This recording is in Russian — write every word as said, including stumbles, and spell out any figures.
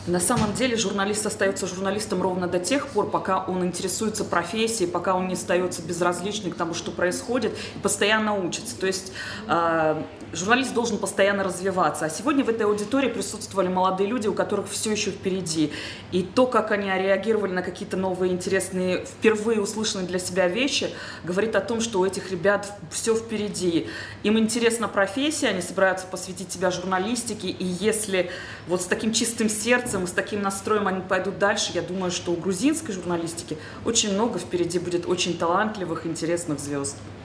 На самом деле журналист остается журналистом ровно до тех пор, пока он интересуется профессией, пока он не остается безразличным к тому, что происходит, и постоянно учится. То есть э, журналист должен постоянно развиваться. А сегодня в этой аудитории присутствовали молодые люди, у которых все еще впереди. И то, как они реагировали на какие-то новые, интересные, впервые услышанные для себя вещи, говорит о том, что у этих ребят все впереди. Им интересна профессия, они собираются посвятить себя журналистике, и если вот с таким чистым сердцем, с таким настроем они пойдут дальше, я думаю, что у грузинской журналистики очень много впереди будет очень талантливых, интересных звезд.